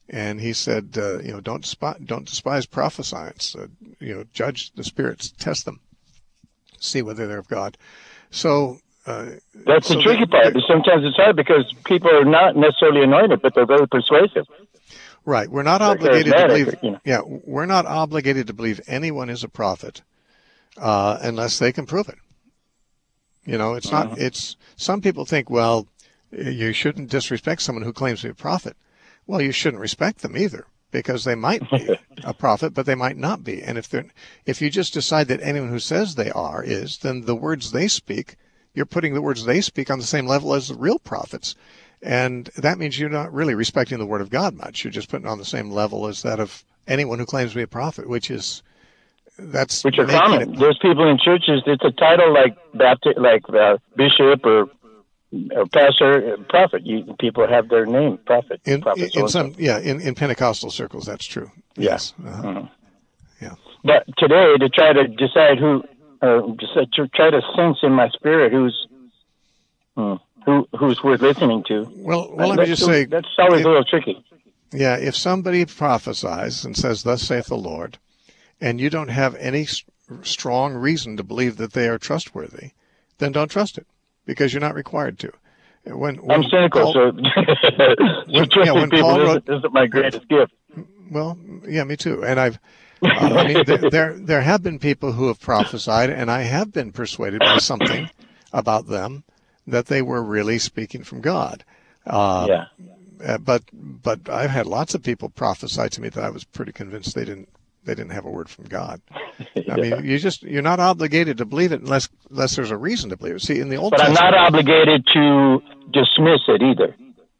And he said, uh, you know, don't despise, don't despise prophescience. Uh, you know, judge the spirits, test them, see whether they're of God. So uh, that's so the tricky part. Sometimes it's hard because people are not necessarily anointed, but they're very persuasive. Right. We're not they're obligated to believe. You know. Yeah, we're not obligated to believe anyone is a prophet uh, unless they can prove it. You know, it's not. Uh-huh. It's some people think, well, you shouldn't disrespect someone who claims to be a prophet. Well, you shouldn't respect them either, because they might be a prophet, but they might not be. And if they're, if you just decide that anyone who says they are is, then the words they speak, you're putting the words they speak on the same level as the real prophets. And that means you're not really respecting the word of God much. You're just putting it on the same level as that of anyone who claims to be a prophet, which is, that's which are common. It, There's people in churches, it's a title like Baptist, like uh, bishop or or pastor, prophet. You, people have their name, prophet. In, prophet in some, yeah, in, in Pentecostal circles, that's true. Yeah. Yes. Uh-huh. Mm-hmm. Yeah. But today, to try to decide who, or to try to sense in my spirit who's hmm, who who's worth listening to. Well, well, let me just say that's always if, a little tricky. Yeah, if somebody prophesies and says, "Thus saith the Lord," and you don't have any strong reason to believe that they are trustworthy, then don't trust it, because you're not required to. When, when I'm cynical, Paul, so, when, so yeah, when people Paul wrote, isn't, isn't my greatest gift. Well, yeah, me too. And I've, uh, I mean, there, there there have been people who have prophesied, and I have been persuaded by something about them that they were really speaking from God. Uh, yeah. Uh, but but I've had lots of people prophesy to me that I was pretty convinced they didn't they didn't have a word from God. yeah. I mean, you just you're not obligated to believe it unless unless there's a reason to believe it. See, in the Old but Testament, I'm not obligated to dismiss it either.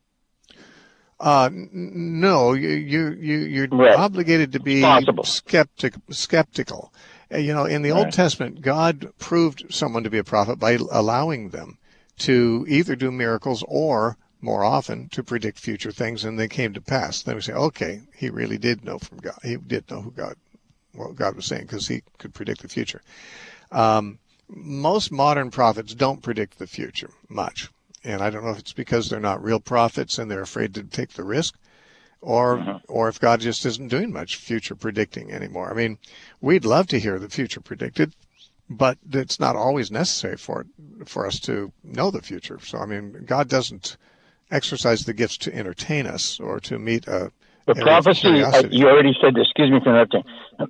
Uh, n- no, you you you you're right. obligated to be Possible. skeptic skeptical. Uh, you know, in the right. Old Testament, God proved someone to be a prophet by allowing them to either do miracles or, more often, to predict future things, and they came to pass. Then we say, okay, he really did know from God. He did know who God, what God was saying, because he could predict the future. Um, most modern prophets don't predict the future much, and I don't know if it's because they're not real prophets and they're afraid to take the risk, or mm-hmm. or if God just isn't doing much future predicting anymore. I mean, we'd love to hear the future predicted, but it's not always necessary for it, for us to know the future. So, I mean, God doesn't exercise the gifts to entertain us or to meet a the prophecy. Uh, you already said this. Excuse me for interrupting.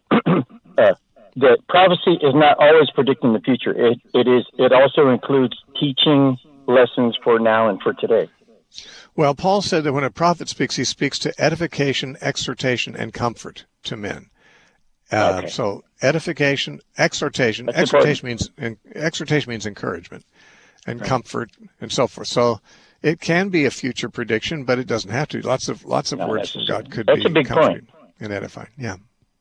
uh, the prophecy is not always predicting the future. It it is. It also includes teaching lessons for now and for today. Well, Paul said that when a prophet speaks, he speaks to edification, exhortation, and comfort to men. Uh, okay. So edification, exhortation. That's exhortation important. means exhortation means encouragement, and right. comfort, and so forth. So it can be a future prediction, but it doesn't have to. Lots of lots of no, words from God could that's be a big comforting point. and edifying. Yeah.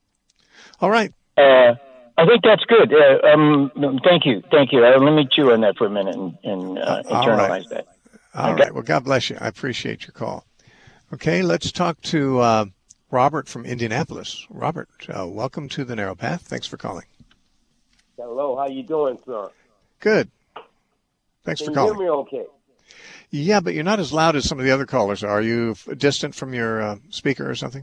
All right. Uh, I think that's good. Uh, um, thank you, thank you. Uh, let me chew on that for a minute and, and uh, internalize right. that. All okay. right. Well, God bless you. I appreciate your call. Okay, let's talk to uh, Robert from Indianapolis. Robert, uh, welcome to the Narrow Path. Thanks for calling. Hello. How you doing, sir? Good. Thanks Can for calling. Can you hear me okay? Yeah, but you're not as loud as some of the other callers are. Are you f- distant from your uh, speaker or something?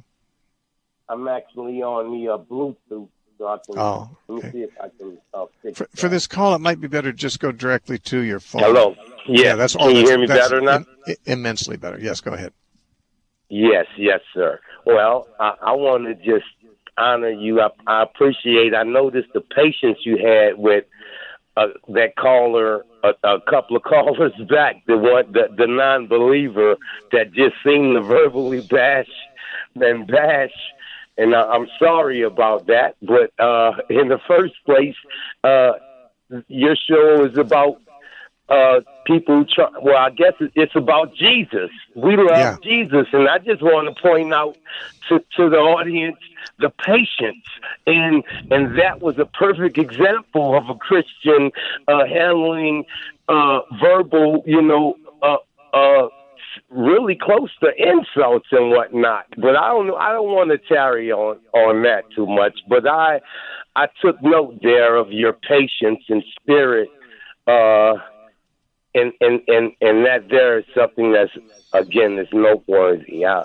I'm actually on the uh, Bluetooth. So I can, oh, let okay. me see if I can uh, fix for, for this call, it might be better to just go directly to your phone. Hello. Yeah. yeah that's Can all. you that's, hear me that's better now? In, immensely better. Yes, go ahead. Yes, yes, sir. Well, I, I want to just honor you. I, I appreciate. I noticed the patience you had with uh, that caller a, a couple of callers back. The one, the, the non-believer that just seemed to verbally bash and bash. And uh, I'm sorry about that. But uh, in the first place, uh, your show is about uh, people who try. Well, I guess it's about Jesus. We love yeah. Jesus. And I just want to point out to, to the audience the patience. And and that was a perfect example of a Christian uh, handling uh, verbal, you know, uh, uh really close to insults and whatnot, but I don't. I don't want to tarry on, on that too much. But I, I took note there of your patience and spirit, uh, and and and and that there is something that's again is noteworthy. I,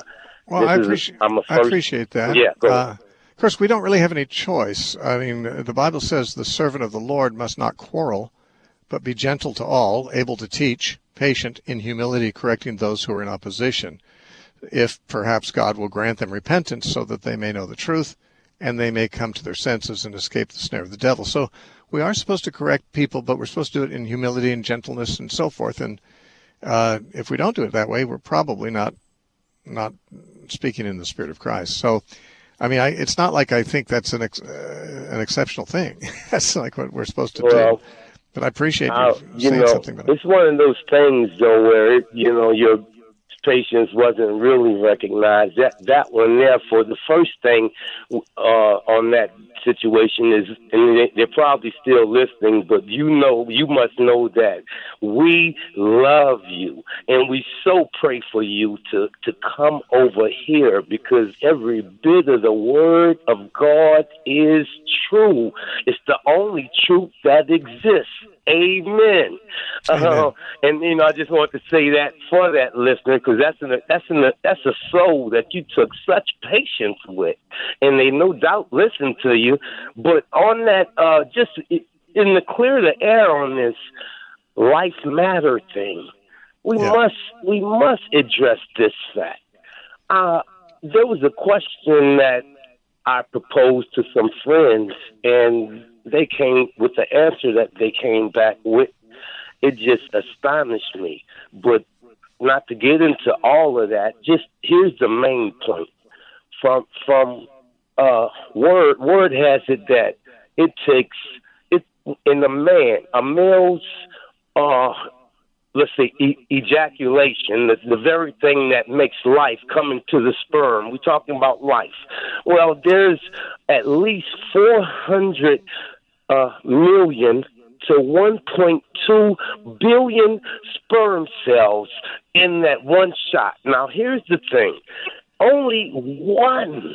Well, I appreciate, I'm a first, I appreciate that. Yeah, go uh, of course, we don't really have any choice. I mean, the Bible says the servant of the Lord must not quarrel, but be gentle to all, able to teach, patient, in humility, correcting those who are in opposition, if perhaps God will grant them repentance so that they may know the truth and they may come to their senses and escape the snare of the devil. So we are supposed to correct people, but we're supposed to do it in humility and gentleness and so forth. And uh, if we don't do it that way, we're probably not not speaking in the Spirit of Christ. So, I mean, I, it's not like I think that's an ex, uh, an exceptional thing. That's like what we're supposed to well, do. But I appreciate you, uh, you saying know, something about it. It's one of those things, though, where, it, you know, your patience wasn't really recognized. That that one there for the first thing uh, on that situation is, and they, they're probably still listening, but you know, you must know that we love you, and we so pray for you to, to come over here, because every bit of the Word of God is true. It's the only truth that exists. Amen. Uh, and you know, I just want to say that for that listener, because that's an that's an that's a soul that you took such patience with, and they no doubt listen to you. But on that, uh, just in the clear the air on this life matter thing, we yeah. must we must address this fact. Uh, there was a question that I proposed to some friends, and they came with the answer that they came back with. It just astonished me. But not to get into all of that, just here's the main point. From from uh, Word, Word has it that it takes, it in a man, a male's, uh, let's say, e- ejaculation, the, the very thing that makes life come into the sperm. We're talking about life. Well, there's at least four hundred uh, million to one point two billion sperm cells in that one shot. Now, here's the thing. Only one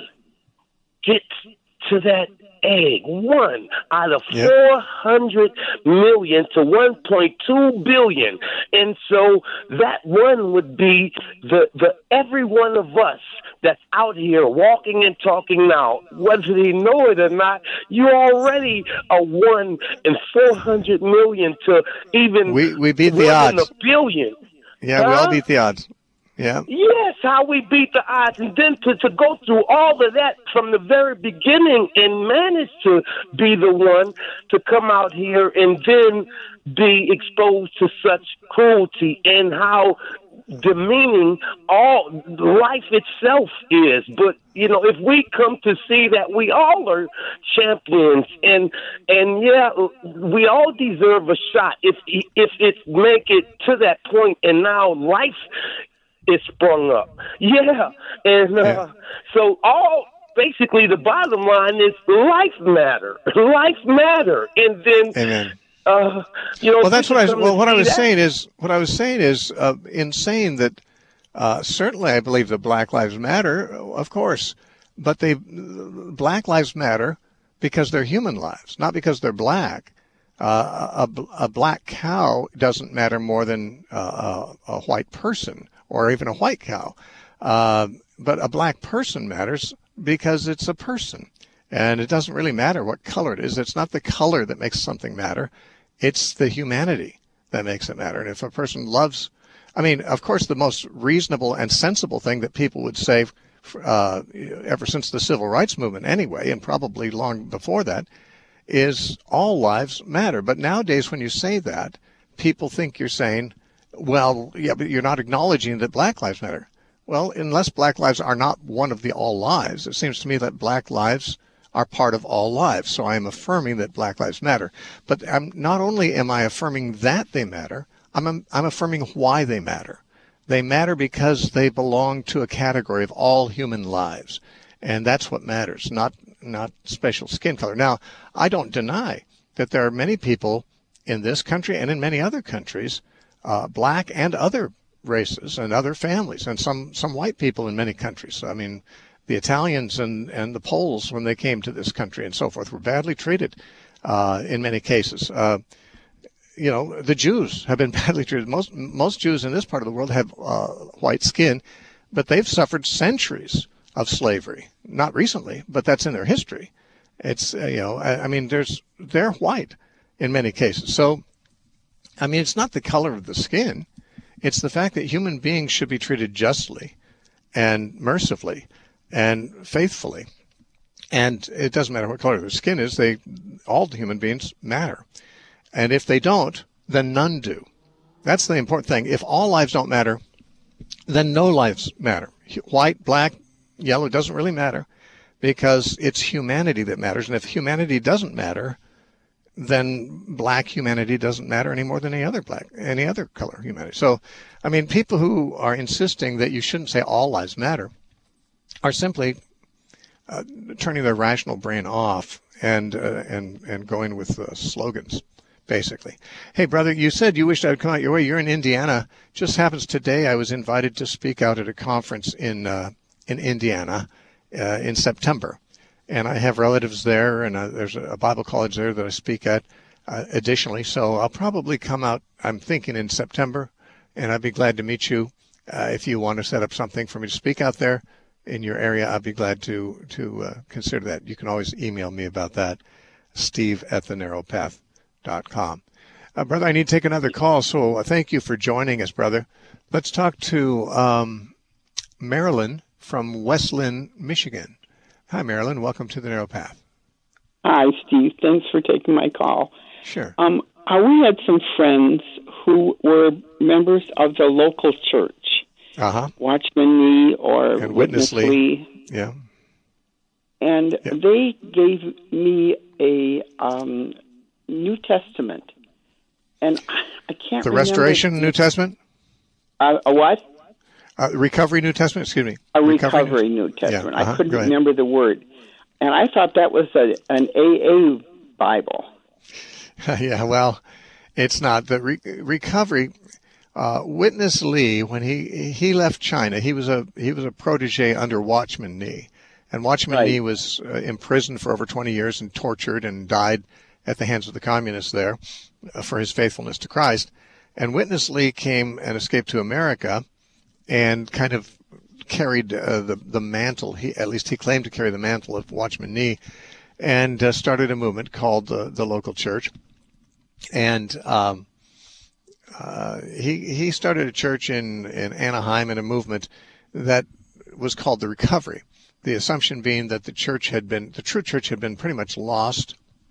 gets to that egg. One out of yep. four hundred million to one point two billion. And so that one would be the, the every one of us that's out here walking and talking now, whether they know it or not. You already are one in four hundred million to even we, we beat the odds. A billion. Yeah, huh? we all beat the odds. Yeah. Yes, how we beat the odds, and then to, to go through all of that from the very beginning and manage to be the one to come out here and then be exposed to such cruelty, and how demeaning all life itself is. But you know, if we come to see that we all are champions, and and yeah, we all deserve a shot if if it make it to that point, and now life is sprung up. Yeah, and uh, yeah. so all. Basically, the bottom line is life matter. Life matter, and then. Amen. Uh, you know, well, that's what I. Well, what I was that. saying is, what I was saying is, uh, in saying that, uh, certainly I believe that Black Lives Matter, of course, but they, Black Lives Matter because they're human lives, not because they're black. Uh, a, a black cow doesn't matter more than uh, a, a white person or even a white cow, uh, but a black person matters because it's a person, and it doesn't really matter what color it is. It's not the color that makes something matter. It's the humanity that makes it matter. And if a person loves, I mean, of course, the most reasonable and sensible thing that people would say uh, ever since the Civil Rights Movement anyway, and probably long before that, is all lives matter. But nowadays when you say that, people think you're saying, well, yeah, but you're not acknowledging that Black Lives Matter. Well, unless Black lives are not one of the all lives, it seems to me that Black lives are part of all lives. So I am affirming that Black Lives Matter. But I'm, not only am I affirming that they matter, I'm, I'm affirming why they matter. They matter because they belong to a category of all human lives. And that's what matters, not not special skin color. Now, I don't deny that there are many people in this country and in many other countries, uh, black and other races and other families, and some, some white people in many countries. I mean, the Italians and, and the Poles, when they came to this country and so forth, were badly treated uh, in many cases. Uh, you know, the Jews have been badly treated. Most most Jews in this part of the world have uh, white skin. but they've suffered centuries of slavery. Not recently, but that's in their history. It's, uh, you know, I, I mean, there's they're white in many cases. So, I mean, it's not the color of the skin. It's the fact that human beings should be treated justly and mercifully and faithfully. And it doesn't matter what color their skin is. They, all human beings matter. And if they don't, then none do. That's the important thing. If all lives don't matter, then no lives matter. White, black, yellow, doesn't really matter, because it's humanity that matters. And if humanity doesn't matter, then black humanity doesn't matter any more than any other black, any other color humanity. So, I mean, people who are insisting that you shouldn't say all lives matter are simply uh, turning their rational brain off and uh, and and going with uh, slogans, basically. Hey, brother, you said you wished I would come out your way. You're in Indiana. Just happens today I was invited to speak out at a conference in uh, in Indiana uh, in September. And I have relatives there, and uh, there's a Bible college there that I speak at uh, additionally. So I'll probably come out, I'm thinking, in September, and I'd be glad to meet you. Uh, if you want to set up something for me to speak out there in your area, I'd be glad to to uh, consider that. You can always email me about that, steve at the narrow path dot com. Uh, brother, I need to take another call, so uh, thank you for joining us, brother. Let's talk to um, Marilyn from West Linn, Michigan. Hi, Marilyn. Welcome to the Narrow Path. Hi, Steve. Thanks for taking my call. Sure. Um, uh, we had some friends who were members of the local church, uh-huh. Watchman Nee or and Witness, Witness Lee. Lee. Yeah. And yeah. they gave me a um, New Testament, and I can't the remember. Restoration New Testament? Uh, a what? Uh, recovery New Testament, excuse me. A Recovery, recovery New Testament. Yeah, uh-huh. I couldn't remember the word. And I thought that was a, an A A Bible. Yeah, well, it's not. The re- recovery, uh, Witness Lee, when he he left China, he was a he was a protege under Watchman Nee. And Watchman right. Nee was uh, imprisoned for over twenty years and tortured and died at the hands of the communists there uh, for his faithfulness to Christ. And Witness Lee came and escaped to America and kind of carried uh, the the mantle. He at least he claimed to carry the mantle of Watchman Nee, and uh, started a movement called uh, the Local Church. And um, uh, he he started a church in in Anaheim in a movement that was called the Recovery. The assumption being that the church had been the true church had been pretty much lost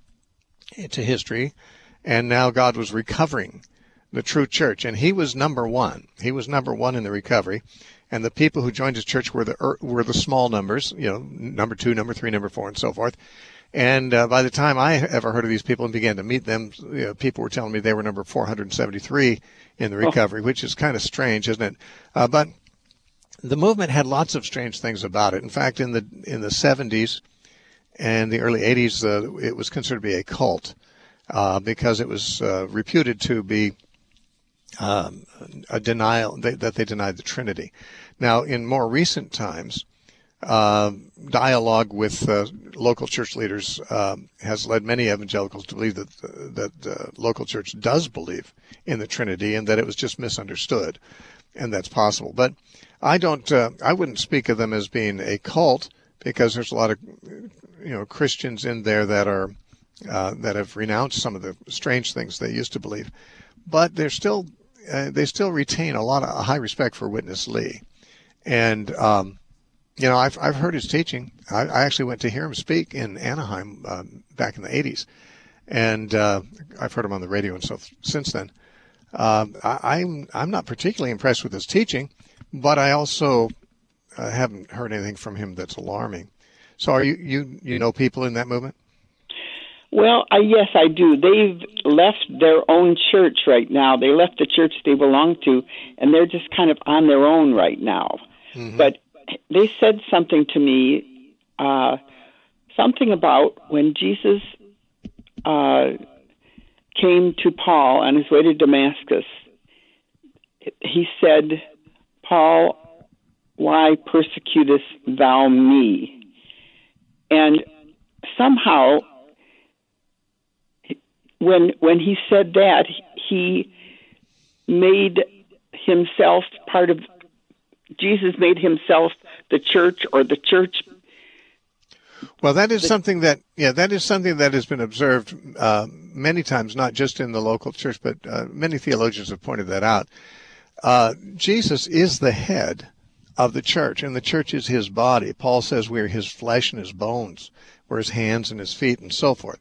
to history, and now God was recovering the true church, and he was number one. He was number one in the recovery, and the people who joined his church were the were the small numbers, you know, number two, number three, number four, and so forth. And uh, by the time I ever heard of these people and began to meet them, you know, people were telling me they were number four hundred seventy-three in the recovery, oh. which is kind of strange, isn't it? Uh, but the movement had lots of strange things about it. In fact, in the in the seventies and the early eighties, uh, it was considered to be a cult uh, because it was uh, reputed to be Um, a denial they, that they denied the Trinity. Now, in more recent times, uh, dialogue with uh, local church leaders uh, has led many evangelicals to believe that that uh, local church does believe in the Trinity and that it was just misunderstood, and that's possible. But I don't. Uh, I wouldn't speak of them as being a cult because there's a lot of you know Christians in there that are uh, that have renounced some of the strange things they used to believe, but they're still. Uh, they still retain a lot of a high respect for Witness Lee, and um, you know I've I've heard his teaching. I, I actually went to hear him speak in Anaheim um, back in the eighties, and uh, I've heard him on the radio and so since then. Um, I, I'm I'm not particularly impressed with his teaching, but I also uh, haven't heard anything from him that's alarming. So, are you you you know people in that movement? Well, uh, yes, I do. They've left their own church right now. They left the church they belong to, and they're just kind of on their own right now. Mm-hmm. But they said something to me, uh, something about when Jesus uh, came to Paul on his way to Damascus, he said, "Paul, why persecutest thou me?" And somehow, When when he said that, he made himself part of Jesus made himself the church, or the church. Well, that is something that, yeah, that is something that has been observed uh, many times, not just in the local church, but uh, many theologians have pointed that out. Uh, Jesus is the head of the church, and the church is his body. Paul says we're his flesh and his bones, we're his hands and his feet, and so forth.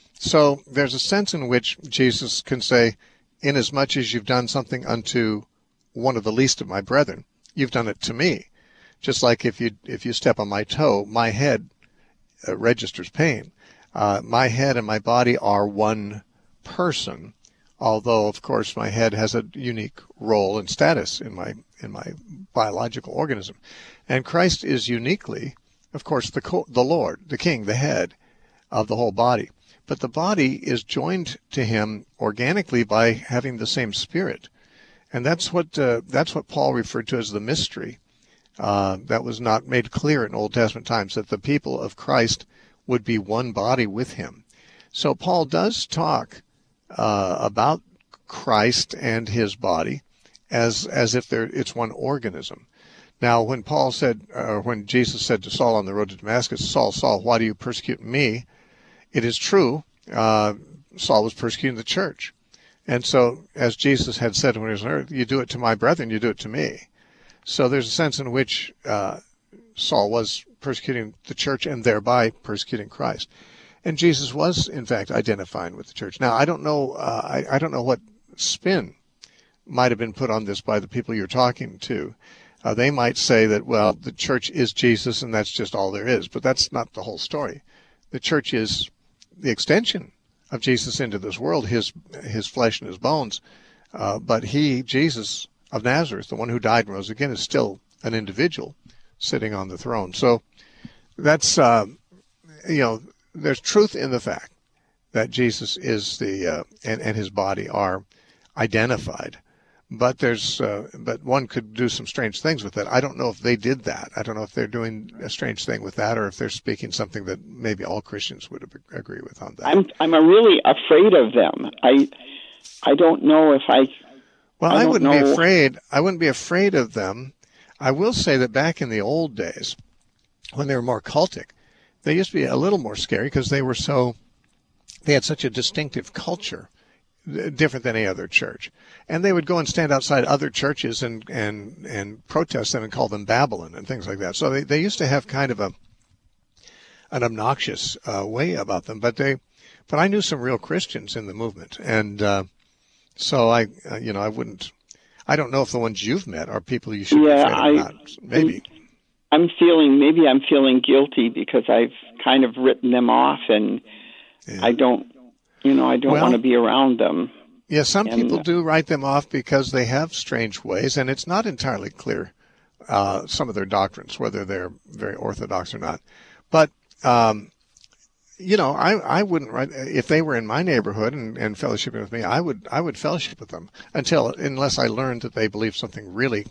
So there's a sense in which Jesus can say, inasmuch as you've done something unto one of the least of my brethren, you've done it to me. Just like if you if you step on my toe, my head uh, registers pain. Uh, my head and my body are one person, although, of course, my head has a unique role and status in my in my biological organism. And Christ is uniquely, of course, the co- the Lord, the King, the head of the whole body. But the body is joined to him organically by having the same spirit. And that's what uh, that's what Paul referred to as the mystery. Uh, that was not made clear in Old Testament times, that the people of Christ would be one body with him. So Paul does talk uh, about Christ and his body as as if they're, it's one organism. Now, when Paul said, or when Jesus said to Saul on the road to Damascus, Saul, Saul, why do you persecute me? It is true, uh, Saul was persecuting the church. And so, as Jesus had said when he was on earth, you do it to my brethren, you do it to me. So there's a sense in which uh, Saul was persecuting the church and thereby persecuting Christ. And Jesus was, in fact, identifying with the church. Now, I don't know, uh, I, I don't know what spin might have been put on this by the people you're talking to. Uh, they might say that, well, the church is Jesus and that's just all there is. But that's not the whole story. The church is the extension of Jesus into this world, his his flesh and his bones. Uh, but he, Jesus of Nazareth, the one who died and rose again, is still an individual sitting on the throne. So that's, uh, you know, there's truth in the fact that Jesus is the, uh, and, and his body are identified. But there's, uh, but one could do some strange things with that. I don't know if they did that. I don't know if they're doing a strange thing with that, or if they're speaking something that maybe all Christians would agree with on that. I'm I'm really afraid of them. I I don't know if I. Well, I, I wouldn't know. be afraid. I wouldn't be afraid of them. I will say that back in the old days, when they were more cultic, they used to be a little more scary because they were so. They had such a distinctive culture, different than any other church. And they would go and stand outside other churches and, and, and protest them and call them Babylon and things like that. So they, they used to have kind of a an obnoxious uh, way about them. But they, but I knew some real Christians in the movement. And uh, so I, uh, you know, I wouldn't, I don't know if the ones you've met are people you should yeah, be afraid I, of not. Maybe. I'm feeling, maybe I'm feeling guilty because I've kind of written them off, and yeah. I don't, you know, I don't well, want to be around them. Yeah, some and, people do write them off because they have strange ways, and it's not entirely clear, uh, some of their doctrines, whether they're very orthodox or not. But, um, you know, I, I wouldn't write, if they were in my neighborhood and, and fellowshipping with me, I would I would fellowship with them until, unless I learned that they believe something really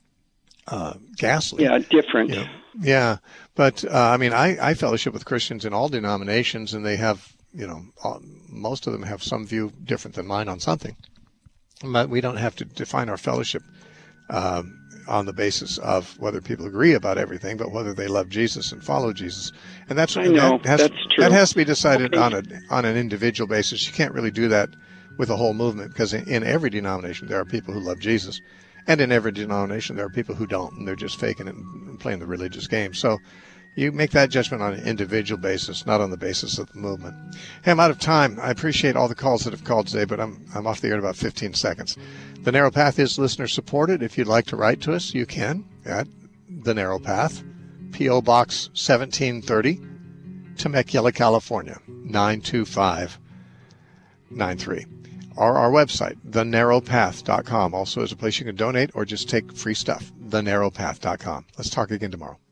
uh, ghastly. Yeah, different. You know? Yeah, but, uh, I mean, I, I fellowship with Christians in all denominations, and they have, you know, most of them have some view different than mine on something. But we don't have to define our fellowship um, on the basis of whether people agree about everything, but whether they love Jesus and follow Jesus. And that's I know, that has, that's true. That has to be decided okay. on a on an individual basis. You can't really do that with a whole movement, because in, in every denomination there are people who love Jesus, and in every denomination there are people who don't, and they're just faking it and playing the religious game. So you make that judgment on an individual basis, not on the basis of the movement. Hey, I'm out of time. I appreciate all the calls that have called today, but I'm I'm off the air in about fifteen seconds. The Narrow Path is listener supported. If you'd like to write to us, you can at The Narrow Path, P O Box seventeen thirty, Temecula, California, nine two five nine three. Or our website, the narrow path dot com, also is a place you can donate or just take free stuff, the narrow path dot com. Let's talk again tomorrow.